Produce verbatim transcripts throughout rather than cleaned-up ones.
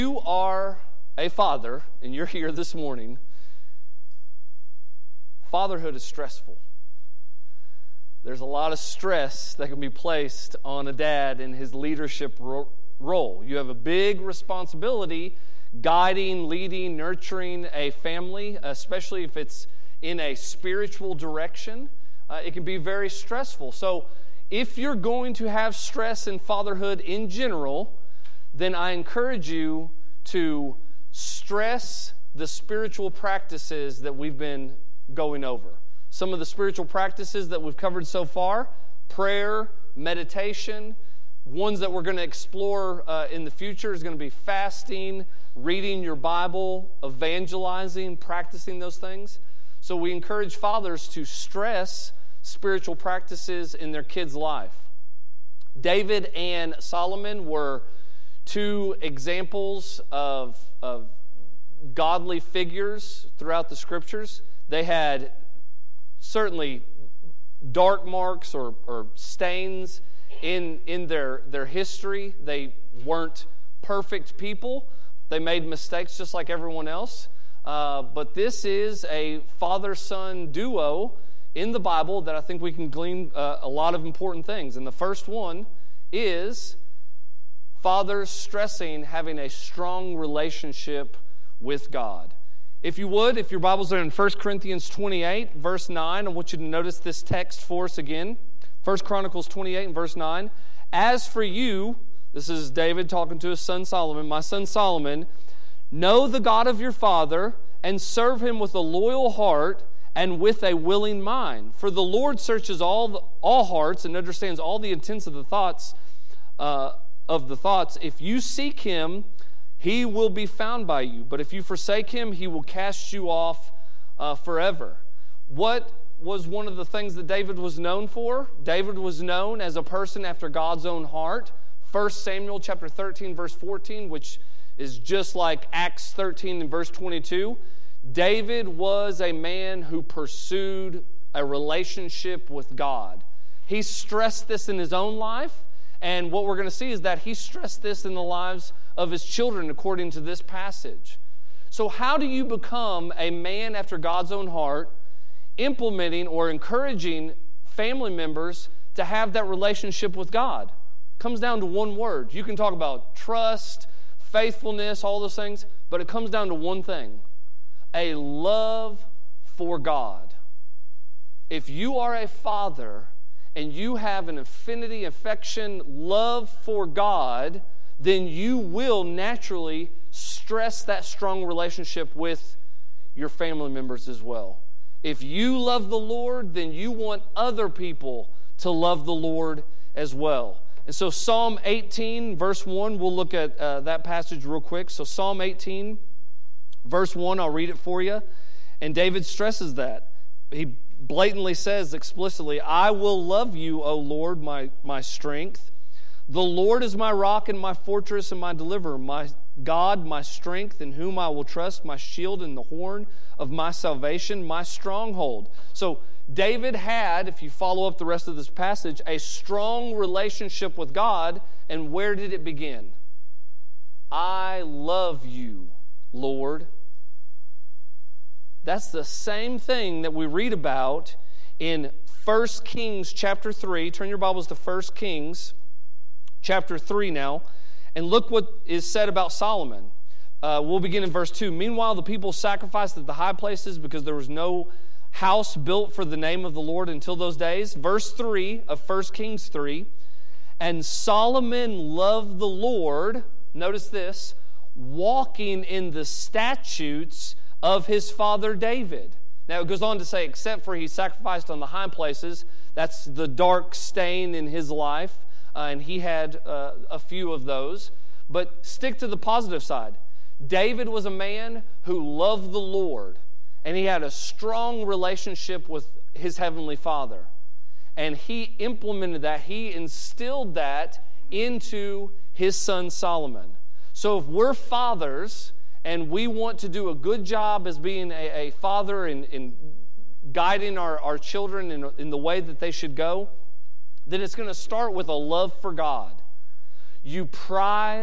you are a father and you're here this morning, fatherhood is stressful. There's a lot of stress that can be placed on a dad in his leadership ro- role. You have a big responsibility guiding, leading, nurturing a family, especially if it's in a spiritual direction. Uh, it can be very stressful. So if you're going to have stress in fatherhood in general, then I encourage you to stress the spiritual practices that we've been going over. Some of the spiritual practices that we've covered so far: prayer, meditation. Ones that we're going to explore uh, in the future is going to be fasting, reading your Bible, evangelizing, practicing those things. So we encourage fathers to stress spiritual practices in their kids' life. David and Solomon were two examples of, of godly figures throughout the Scriptures. They had certainly dark marks or, or stains in, in their, their history. They weren't perfect people. They made mistakes just like everyone else. Uh, but this is a father-son duo in the Bible that I think we can glean uh, a lot of important things. And the first one is fathers stressing having a strong relationship with God. If you would, if your Bibles are in First Corinthians twenty-eight, verse nine, I want you to notice this text for us again. First Chronicles twenty-eight and verse nine. As for you, this is David talking to his son Solomon, my son Solomon, know the God of your father and serve him with a loyal heart and with a willing mind. For the Lord searches all the, all hearts and understands all the intents of the thoughts uh, of the thoughts. If you seek him, he will be found by you. But if you forsake him, he will cast you off uh, forever. What was one of the things that David was known for? David was known as a person after God's own heart. First Samuel chapter thirteen, verse fourteen, which is just like Acts thirteen and verse twenty-two. David was a man who pursued a relationship with God. He stressed this in his own life, and what we're going to see is that he stressed this in the lives of his children according to this passage. So how do you become a man after God's own heart, implementing or encouraging family members to have that relationship with God? It comes down to one word. You can talk about trust, faithfulness, all those things, but it comes down to one thing: a love for God. If you are a father and you have an affinity, affection, love for God, then you will naturally stress that strong relationship with your family members as well. If you love the Lord, then you want other people to love the Lord as well. And so Psalm eighteen, verse one, we'll look at uh, that passage real quick. So Psalm eighteen, verse one, I'll read it for you. And David stresses that. He blatantly says explicitly, I will love you, O Lord, my, my strength. The Lord is my rock and my fortress and my deliverer, my God, my strength, in whom I will trust, my shield and the horn of my salvation, my stronghold. So David had, if you follow up the rest of this passage, a strong relationship with God. And where did it begin? I love you, Lord. That's the same thing that we read about in First Kings chapter three. Turn your Bibles to First Kings chapter three now, and look what is said about Solomon. Uh, we'll begin in verse two. Meanwhile, the people sacrificed at the high places because there was no house built for the name of the Lord until those days. Verse three of First Kings three. And Solomon loved the Lord, notice this, walking in the statutes of his father David. Now it goes on to say, except for he sacrificed on the high places. That's the dark stain in his life. Uh, and he had uh, a few of those. But stick to the positive side. David was a man who loved the Lord, and he had a strong relationship with his heavenly Father. And he implemented that, he instilled that into his son Solomon. So if we're fathers and we want to do a good job as being a, a father in, in guiding our, our children in, in the way that they should go, then it's going to start with a love for God. You prize,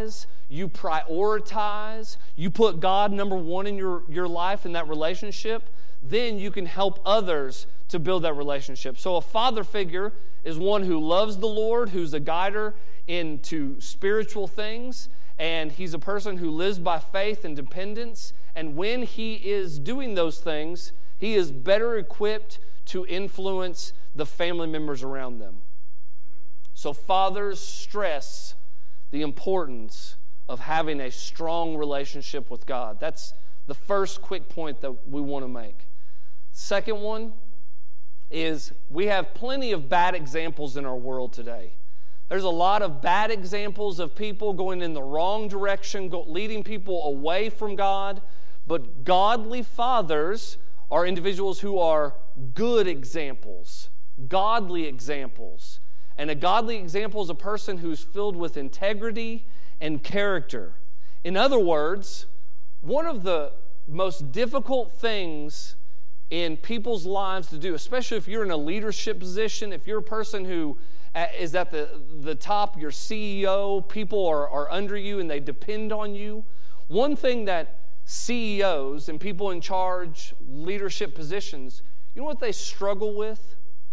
you prioritize, you put God number one in your, your life in that relationship, then you can help others to build that relationship. So a father figure is one who loves the Lord, who's a guider into spiritual things, and he's a person who lives by faith and dependence. And when he is doing those things, he is better equipped to influence the family members around them. So fathers stress the importance of having a strong relationship with God. That's the first quick point that we want to make. Second one is we have plenty of bad examples in our world today. There's a lot of bad examples of people going in the wrong direction, go, leading people away from God. But godly fathers are individuals who are good examples, godly examples. And a godly example is a person who's filled with integrity and character. In other words, one of the most difficult things in people's lives to do, especially if you're in a leadership position, if you're a person who is at the, the top, your C E O, people are, are under you and they depend on you. One thing that C E Os and people in charge, leadership positions, you know what they struggle with?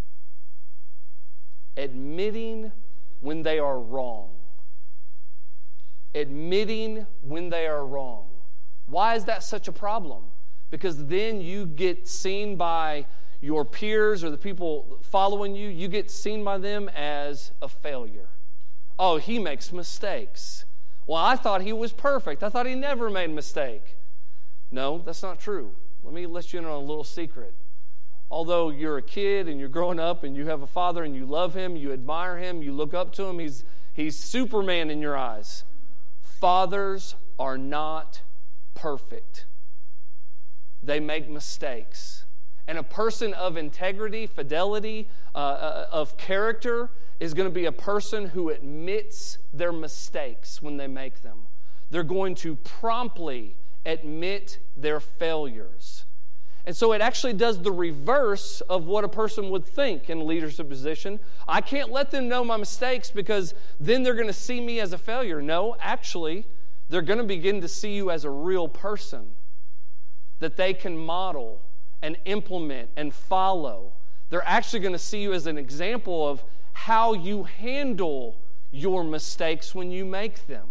Admitting when they are wrong. Admitting when they are wrong. Why is that such a problem? Because then you get seen by your peers or the people following you, you get seen by them as a failure. Oh, he makes mistakes. Well, I thought he was perfect. I thought he never made a mistake. No, that's not true. Let me let you in on a little secret. Although you're a kid and you're growing up and you have a father and you love him, you admire him, you look up to him, he's, he's Superman in your eyes. Fathers are not perfect. They make mistakes. And a person of integrity, fidelity, uh, uh, of character is going to be a person who admits their mistakes when they make them. They're going to promptly admit their failures. And so it actually does the reverse of what a person would think in a leadership position. I can't let them know my mistakes because then they're going to see me as a failure. No, actually, they're going to begin to see you as a real person that they can model and implement and follow. They're actually going to see you as an example of how you handle your mistakes when you make them.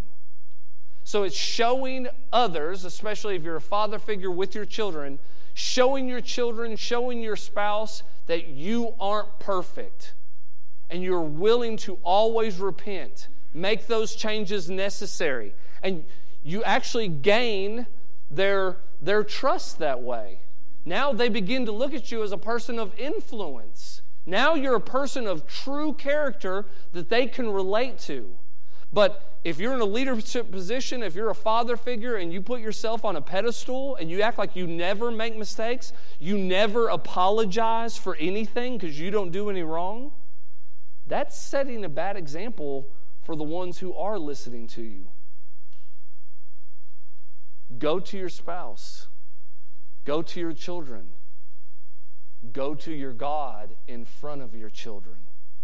So it's showing others, especially if you're a father figure with your children, showing your children, showing your spouse that you aren't perfect and you're willing to always repent, make those changes necessary. And you actually gain their, their trust that way. Now they begin to look at you as a person of influence. Now you're a person of true character that they can relate to. But if you're in a leadership position, if you're a father figure and you put yourself on a pedestal and you act like you never make mistakes, you never apologize for anything because you don't do any wrong, that's setting a bad example for the ones who are listening to you. Go to your spouse. Go to your children. Go to your God in front of your children.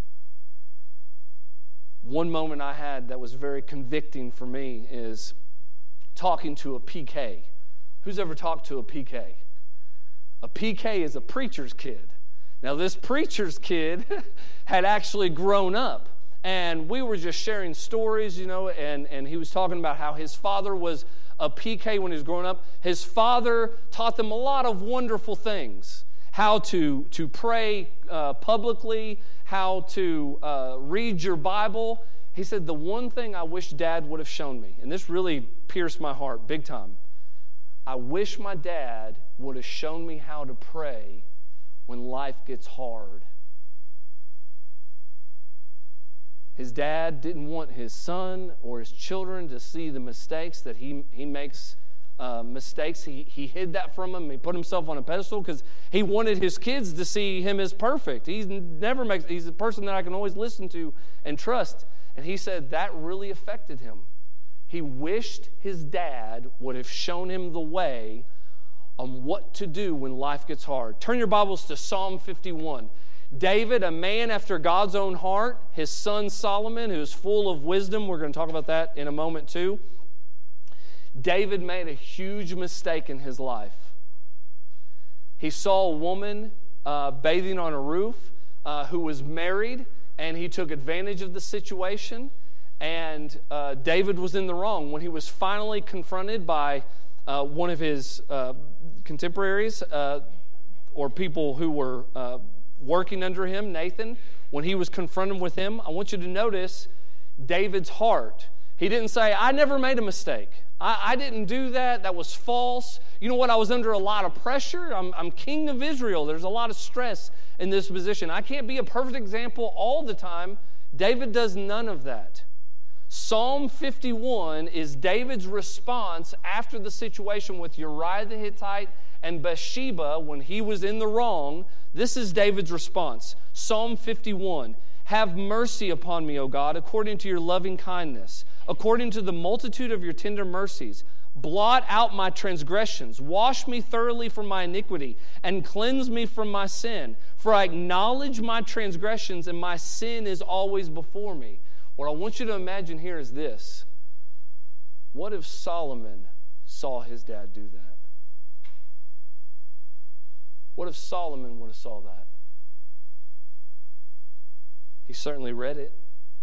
One moment I had that was very convicting for me is talking to a P K. Who's ever talked to a P K? A P K is a preacher's kid. Now, this preacher's kid had actually grown up, and we were just sharing stories, you know, and, and he was talking about how his father was a P K when he was growing up. His father taught them a lot of wonderful things. How to, to pray uh, publicly, how to uh, read your Bible. He said, the one thing I wish Dad would have shown me, and this really pierced my heart big time, I wish my dad would have shown me how to pray when life gets hard. His dad didn't want his son or his children to see the mistakes that he, he makes Uh, mistakes. He, he hid that from him. He put himself on a pedestal because he wanted his kids to see him as perfect. He's never makes. He's a person that I can always listen to and trust. And he said that really affected him. He wished his dad would have shown him the way on what to do when life gets hard. Turn your Bibles to Psalm fifty-one. David, a man after God's own heart, his son Solomon, who is full of wisdom. We're going to talk about that in a moment too. David made a huge mistake in his life. He saw a woman uh, bathing on a roof uh, who was married, and he took advantage of the situation, and uh, David was in the wrong. When he was finally confronted by uh, one of his uh, contemporaries uh, or people who were uh, working under him, Nathan, when he was confronted with him, I want you to notice David's heart. He didn't say, I never made a mistake. I, I didn't do that. That was false. You know what? I was under a lot of pressure. I'm, I'm king of Israel. There's a lot of stress in this position. I can't be a perfect example all the time. David does none of that. Psalm fifty-one is David's response after the situation with Uriah the Hittite and Bathsheba when he was in the wrong. This is David's response. Psalm fifty-one. Have mercy upon me, O God, according to your loving kindness, according to the multitude of your tender mercies. Blot out my transgressions. Wash me thoroughly from my iniquity and cleanse me from my sin. For I acknowledge my transgressions and my sin is always before me. What I want you to imagine here is this. What if Solomon saw his dad do that? What if Solomon would have saw that? He certainly read it.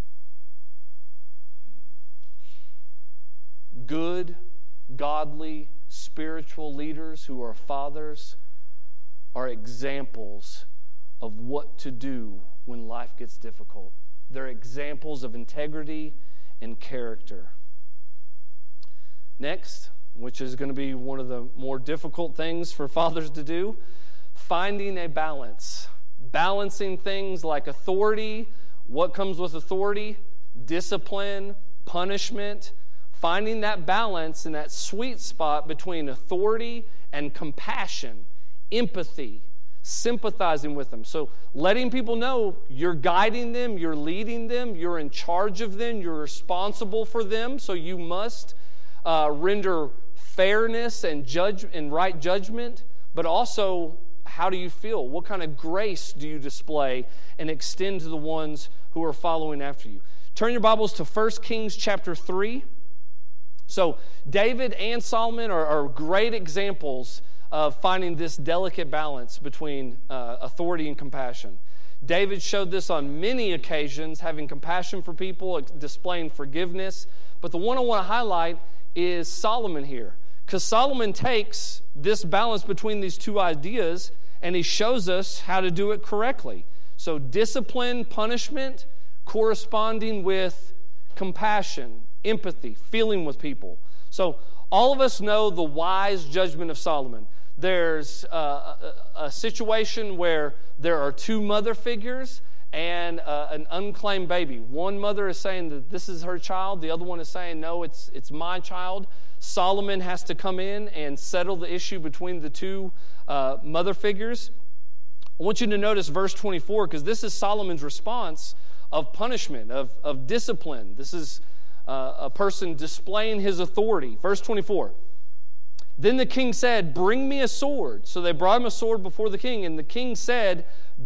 Good, godly, spiritual leaders who are fathers are examples of what to do when life gets difficult. They're examples of integrity and character. Next, which is going to be one of the more difficult things for fathers to do, finding a balance. Balancing things like authority, what comes with authority, discipline, punishment, finding that balance and that sweet spot between authority and compassion, empathy, sympathizing with them. So letting people know you're guiding them, you're leading them, you're in charge of them, you're responsible for them, so you must uh, render fairness and judge and right judgment, but also how do you feel? What kind of grace do you display and extend to the ones who are following after you? Turn your Bibles to First Kings chapter three. So David and Solomon are, are great examples of finding this delicate balance between uh, authority and compassion. David showed this on many occasions, having compassion for people, displaying forgiveness. But the one I want to highlight is Solomon here. Because Solomon takes this balance between these two ideas and he shows us how to do it correctly. So discipline, punishment, corresponding with compassion, empathy, feeling with people. So all of us know the wise judgment of Solomon. There's uh, a, a situation where there are two mother figures and uh, an unclaimed baby. One mother is saying that this is her child. The other one is saying, no, it's it's my child. Solomon has to come in and settle the issue between the two uh, mother figures. I want you to notice verse twenty-four, because this is Solomon's response of punishment, of, of discipline. This is uh, a person displaying his authority. Verse twenty-four. Then the king said, bring me a sword. So they brought him a sword before the king, and the king said,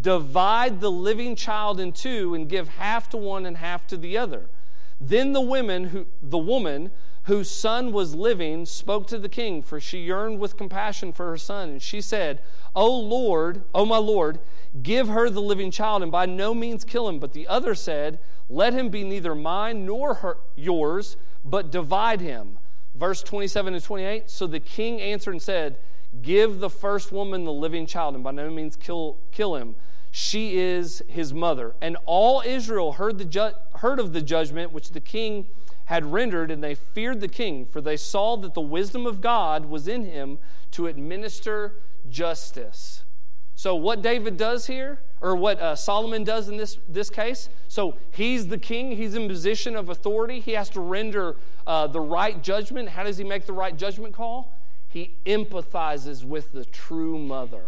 divide the living child in two and give half to one and half to the other. Then the women who the woman whose son was living spoke to the king, for she yearned with compassion for her son. And she said, O Lord, O my Lord, give her the living child, and by no means kill him. But the other said, let him be neither mine nor her, yours, but divide him. Verse twenty-seven and twenty-eight, so the king answered and said, give the first woman the living child, and by no means kill, kill him. She is his mother. And all Israel heard, the ju- heard of the judgment which the king had rendered, and they feared the king, for they saw that the wisdom of God was in him to administer justice. So what David does here, or what uh, Solomon does in this, this case, so he's the king, he's in position of authority, he has to render uh, the right judgment. How does he make the right judgment call? He empathizes with the true mother.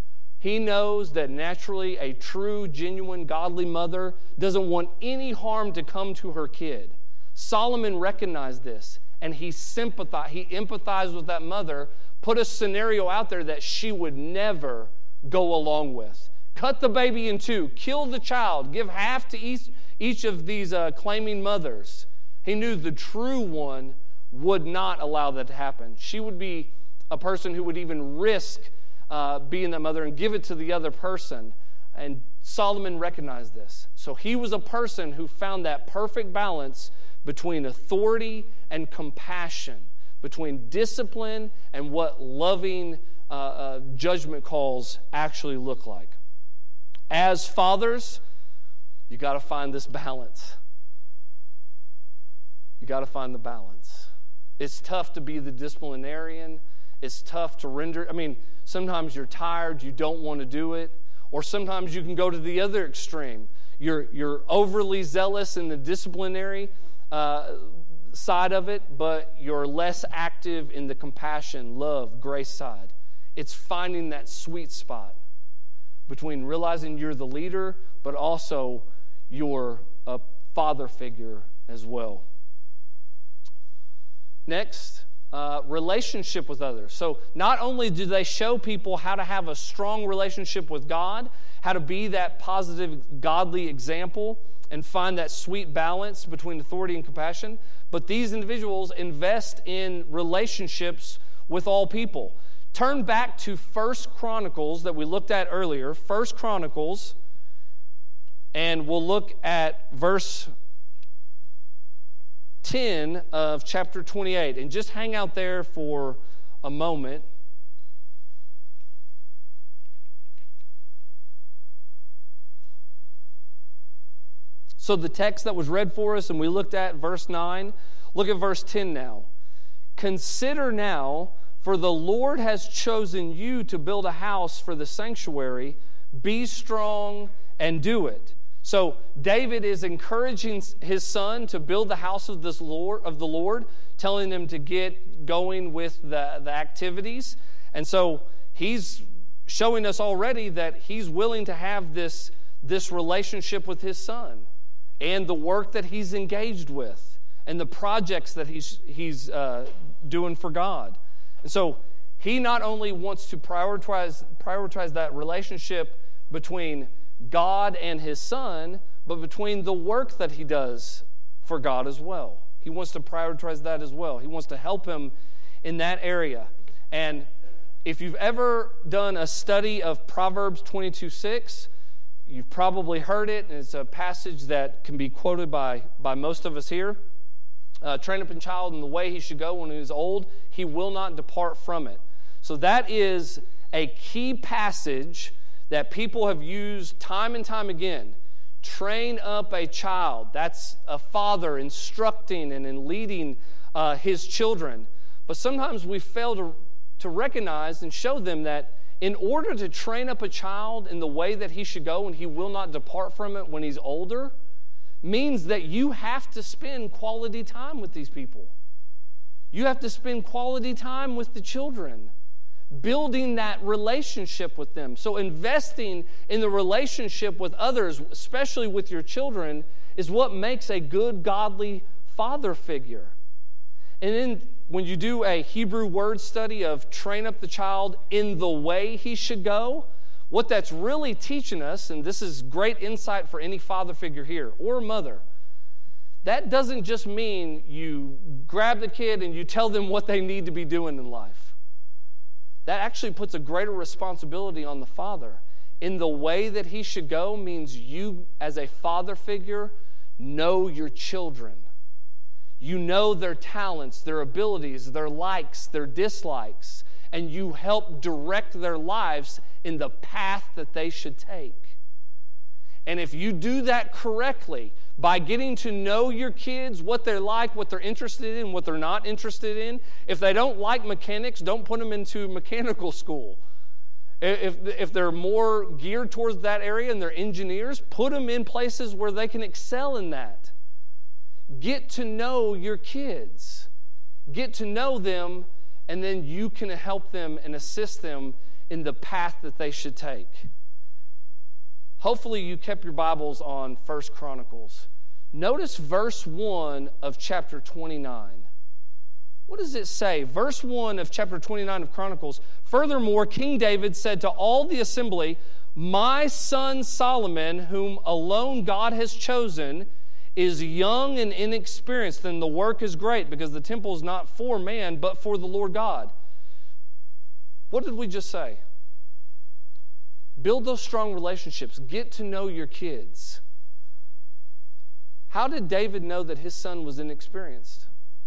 He knows that naturally a true, genuine, godly mother doesn't want any harm to come to her kid. Solomon recognized this, and he sympathized, he empathized with that mother, put a scenario out there that she would never go along with. Cut the baby in two, kill the child, give half to each, each of these uh, claiming mothers. He knew the true one would not allow that to happen. She would be a person who would even risk uh, being that mother and give it to the other person. And Solomon recognized this. So he was a person who found that perfect balance between authority and compassion, between discipline and what loving uh, uh, judgment calls actually look like. As fathers, you got to find this balance. You got to find the balance. It's tough to be the disciplinarian. It's tough to render. I mean, sometimes you're tired, you don't want to do it. Or sometimes you can go to the other extreme. You're, you're overly zealous in the disciplinary uh, side of it, but you're less active in the compassion, love, grace side. It's finding that sweet spot between realizing you're the leader, but also you're a father figure as well. Next, uh, relationship with others. So not only do they show people how to have a strong relationship with God, how to be that positive, godly example, and find that sweet balance between authority and compassion, but these individuals invest in relationships with all people. Turn back to First Chronicles that we looked at earlier, First Chronicles, and we'll look at verse ten of chapter twenty-eight. And just hang out there for a moment. So the text that was read for us, and we looked at verse nine, look at verse ten now. Consider now, for the Lord has chosen you to build a house for the sanctuary. Be strong and do it. So David is encouraging his son to build the house of this Lord of the Lord, telling him to get going with the, the activities. And so he's showing us already that he's willing to have this, this relationship with his son and the work that he's engaged with and the projects that he's, he's uh, doing for God. And so he not only wants to prioritize, prioritize that relationship between God and his son, but between the work that he does for God as well. He wants to prioritize that as well. He wants to help him in that area. And if you've ever done a study of Proverbs twenty-two six, you've probably heard it, and it's a passage that can be quoted by, by most of us here. Uh, train up a child in the way he should go when he is old, he will not depart from it. So that is a key passage that people have used time and time again. Train up a child. That's a father instructing and in leading uh, his children. But sometimes we fail to, to recognize and show them that in order to train up a child in the way that he should go and he will not depart from it when he's older, means that you have to spend quality time with these people. You have to spend quality time with the children, building that relationship with them. So investing in the relationship with others, especially with your children, is what makes a good, godly father figure. And then when you do a Hebrew word study of train up the child in the way he should go, what that's really teaching us, and this is great insight for any father figure here or mother, that doesn't just mean you grab the kid and you tell them what they need to be doing in life. That actually puts a greater responsibility on the father. In the way that he should go means you, as a father figure, know your children. You know their talents, their abilities, their likes, their dislikes, and you help direct their lives in the path that they should take. And if you do that correctly, by getting to know your kids, what they're like, what they're interested in, what they're not interested in, if they don't like mechanics, don't put them into mechanical school. If, if they're more geared towards that area and they're engineers, put them in places where they can excel in that. Get to know your kids. Get to know them, and then you can help them and assist them in the path that they should take. Hopefully you kept your Bibles on First Chronicles. Notice verse one of chapter twenty-nine. What does it say? Verse one of chapter twenty-nine of Chronicles. Furthermore, King David said to all the assembly, "My son Solomon, whom alone God has chosen, is young and inexperienced, then the work is great because the temple is not for man, but for the Lord God. What did we just say? Build those strong relationships. Get to know your kids. How did David know that his son was inexperienced?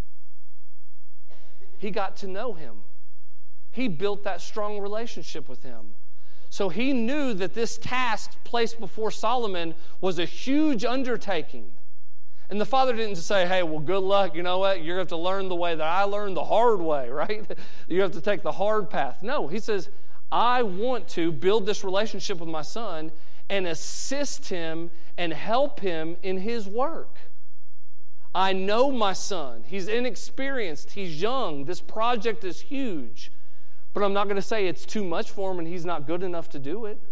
He got to know him. He built that strong relationship with him. So he knew that this task placed before Solomon was a huge undertaking. And the father didn't say, hey, well, good luck. You know what? You're going to have to learn the way that I learned, the hard way, right? You have to take the hard path. No, he says, I want to build this relationship with my son and assist him and help him in his work. I know my son. He's inexperienced. He's young. This project is huge. But I'm not going to say it's too much for him and he's not good enough to do it.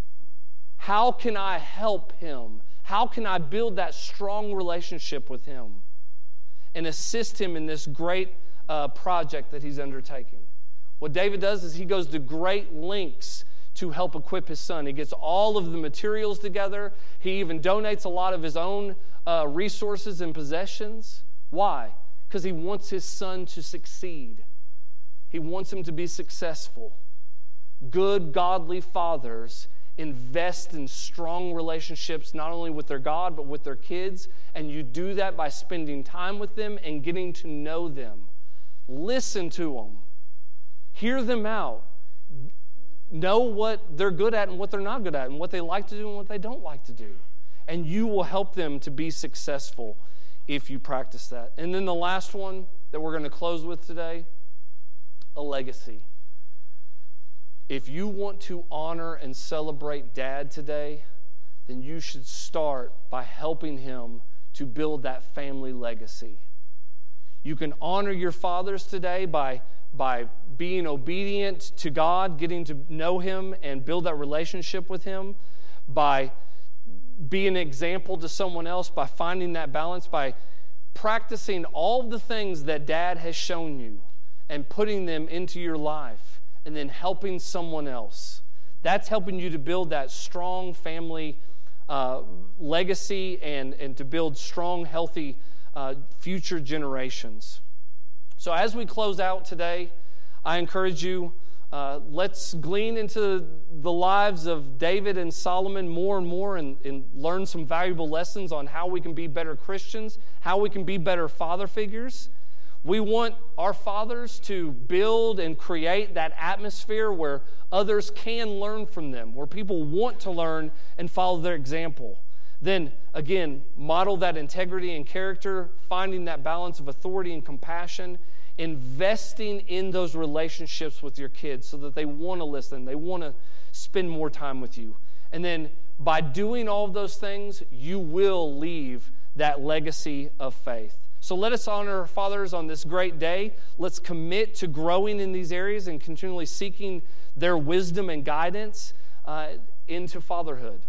How can I help him? How can I build that strong relationship with him and assist him in this great uh, project that he's undertaking? What David does is he goes to great lengths to help equip his son. He gets all of the materials together. He even donates a lot of his own uh, resources and possessions. Why? Because he wants his son to succeed. He wants him to be successful. Good, godly fathers invest in strong relationships, not only with their God, but with their kids. And you do that by spending time with them and getting to know them. Listen to them. Hear them out. Know what they're good at and what they're not good at, and what they like to do and what they don't like to do. And you will help them to be successful if you practice that. And then the last one that we're going to close with today, a legacy. If you want to honor and celebrate Dad today, then you should start by helping him to build that family legacy. You can honor your fathers today by, by being obedient to God, getting to know him and build that relationship with him, by being an example to someone else, by finding that balance, by practicing all the things that Dad has shown you and putting them into your life, and then helping someone else. That's helping you to build that strong family uh, legacy and, and to build strong, healthy uh, future generations. So as we close out today, I encourage you, uh, let's glean into the lives of David and Solomon more and more and, and learn some valuable lessons on how we can be better Christians, how we can be better father figures. We want our fathers to build and create that atmosphere where others can learn from them, where people want to learn and follow their example. Then, again, model that integrity and character, finding that balance of authority and compassion, investing in those relationships with your kids so that they want to listen, they want to spend more time with you. And then, by doing all of those things, you will leave that legacy of faith. So let us honor our fathers on this great day. Let's commit to growing in these areas and continually seeking their wisdom and guidance uh, into fatherhood.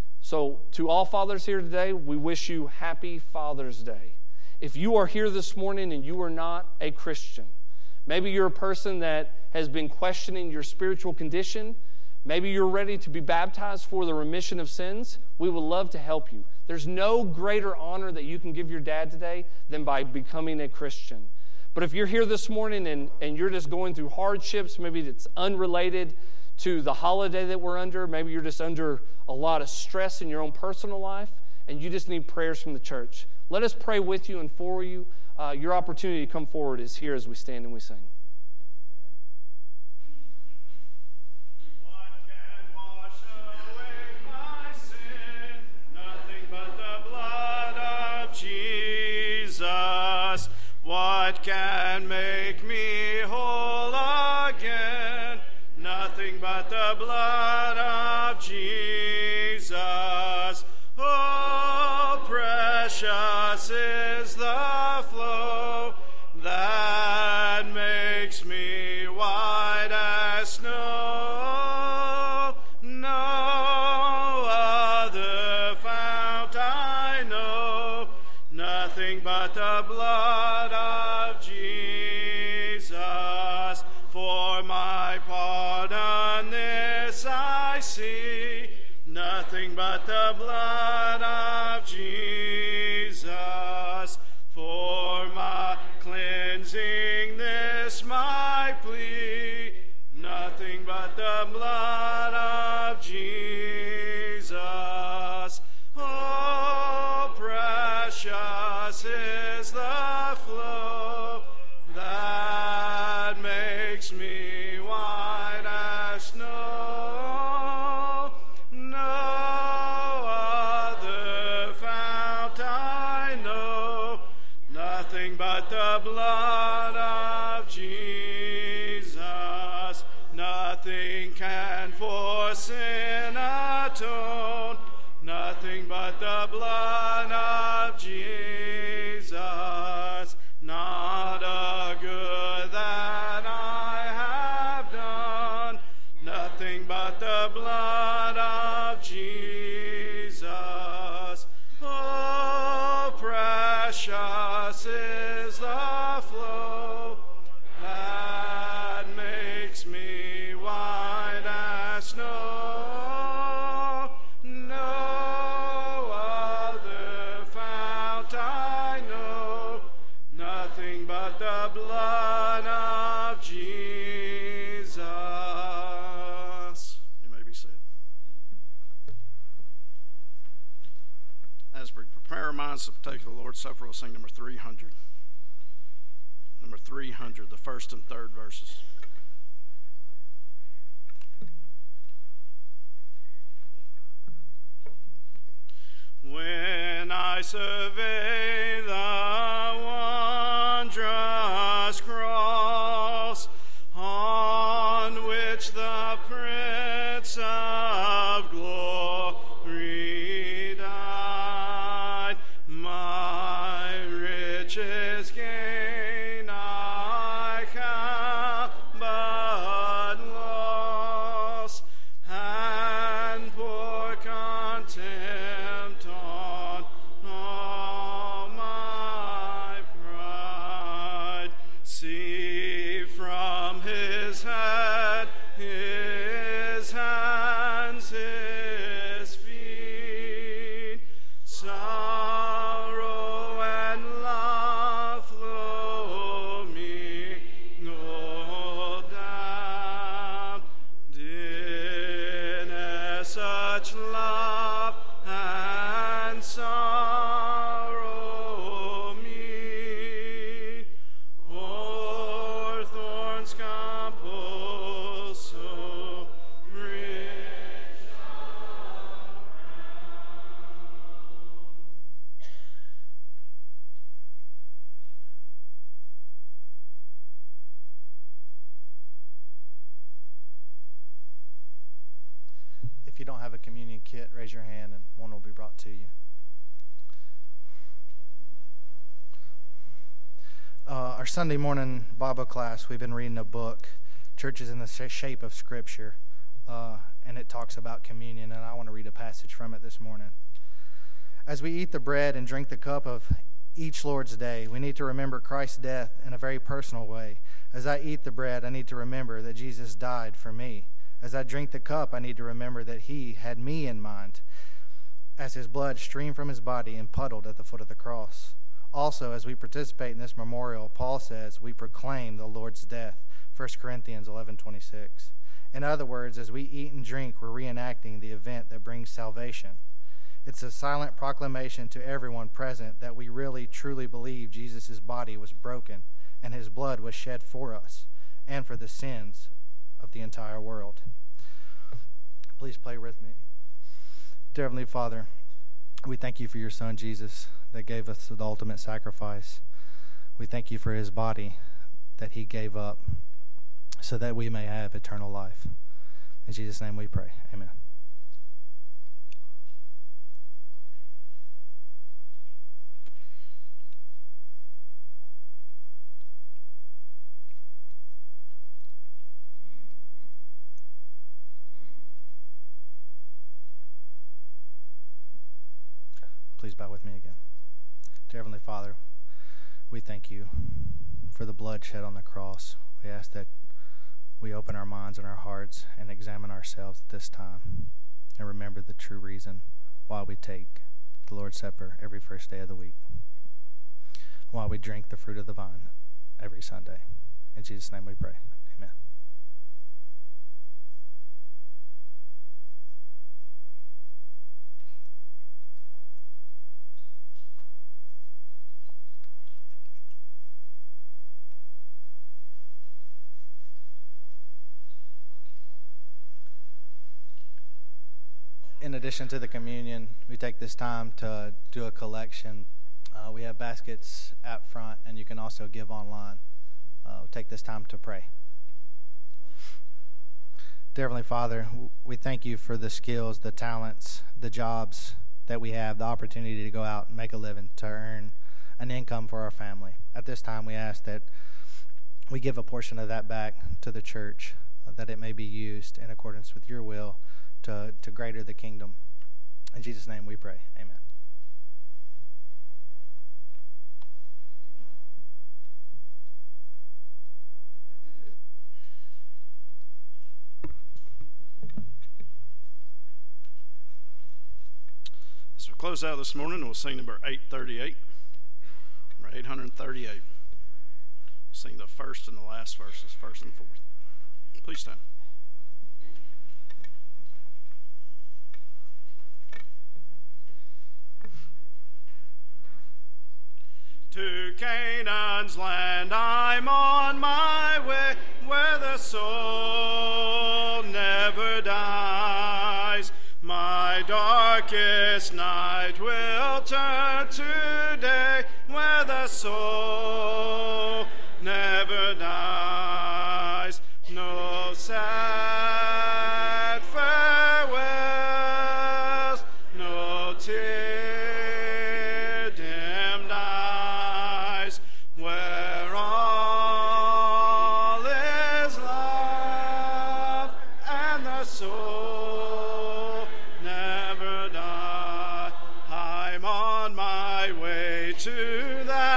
So to all fathers here today, we wish you happy Father's Day. If you are here this morning and you are not a Christian, maybe you're a person that has been questioning your spiritual condition, maybe you're ready to be baptized for the remission of sins, we would love to help you. There's no greater honor that you can give your dad today than by becoming a Christian. But if you're here this morning and, and you're just going through hardships, maybe it's unrelated to the holiday that we're under, maybe you're just under a lot of stress in your own personal life, and you just need prayers from the church, let us pray with you and for you. Uh, your opportunity to come forward is here as we stand and we sing. Jesus, what can make me whole again? Nothing but the blood of Jesus. Oh, precious is the flow that makes me white as snow. No other fount I know, nothing but the blood of Jesus. For my pardon this I see, nothing but the blood of Jesus. Praising this my plea, nothing but the blood of Jesus. Oh, precious is the flow that makes me white as snow. No other fount I know, nothing but the blood of Jesus. Nothing can for sin atone, nothing but the blood of Jesus. Not a good that I have done, nothing but the blood of Jesus. Oh, precious is the flow that makes me white as snow. No other fount I know, nothing but the blood of Jesus. You may be seated. As we prepare our minds to take the Lord's Supper, we'll sing number three hundred. Number three hundred, the first and third verses. When I survey the wondrous cross on which the Prince of Glory died, my riches gain I count but loss, and pour contempt on all my pride. See from his head, his hands, his feet, sorrow and love flow mingled down. Did such love and sorrow meet, o'er thorns compose so rich around. If you don't have a communion kit, raise your hand and one will be brought to you. Uh, our Sunday morning Bible class, we've been reading a book, Churches in the Shape of Scripture, uh, and it talks about communion, and I want to read a passage from it this morning. As we eat the bread and drink the cup of each Lord's Day, we need to remember Christ's death in a very personal way. As I eat the bread, I need to remember that Jesus died for me. As I drink the cup, I need to remember that he had me in mind, as his blood streamed from his body and puddled at the foot of the cross. Also, as we participate in this memorial, Paul says we proclaim the Lord's death, First Corinthians eleven twenty-six. In other words, as we eat and drink, we're reenacting the event that brings salvation. It's a silent proclamation to everyone present that we really, truly believe Jesus' body was broken and his blood was shed for us and for the sins of the entire world. Please pray with me. Dear Heavenly Father, we thank you for your Son, Jesus, that gave us the ultimate sacrifice. We thank you for his body that he gave up so that we may have eternal life. In Jesus' name we pray. Amen. Please bow with me again. Dear Heavenly Father, we thank you for the blood shed on the cross. We ask that we open our minds and our hearts and examine ourselves at this time and remember the true reason why we take the Lord's Supper every first day of the week, why we drink the fruit of the vine every Sunday. In Jesus' name we pray. Amen. In addition to the communion, we take this time to do a collection. Uh, we have baskets out front, and you can also give online. Uh, we'll take this time to pray. Dear Heavenly Father, we thank you for the skills, the talents, the jobs that we have, the opportunity to go out and make a living, to earn an income for our family. At this time, we ask that we give a portion of that back to the church, uh, that it may be used in accordance with your will to, to greater the kingdom. In Jesus' name we pray. Amen. As we close out this morning, we'll sing number eight thirty-eight. Number eight thirty-eight. Sing the first and the last verses, first and fourth. Please stand. To Canaan's land I'm on my way, where the soul never dies. My darkest night will turn to day, where the soul never dies. No sad farewells, no tear dimmed eyes, where all is love and the soul never die. I'm on my way to that